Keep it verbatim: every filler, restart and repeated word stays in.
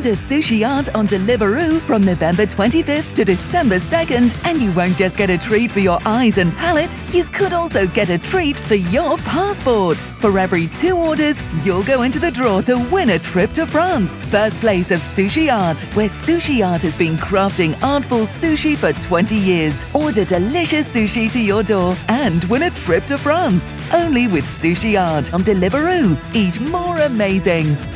Order Sushi Art on Deliveroo from November twenty-fifth to December second, and you won't just get a treat for your eyes and palate, you could also get a treat for your passport. For every two orders, you'll go into the draw to win a trip to France, birthplace of sushi art, where sushi art has been crafting artful sushi for twenty years. Order delicious sushi to your door and win a trip to France. Only with Sushi Art on Deliveroo. Eat more amazing.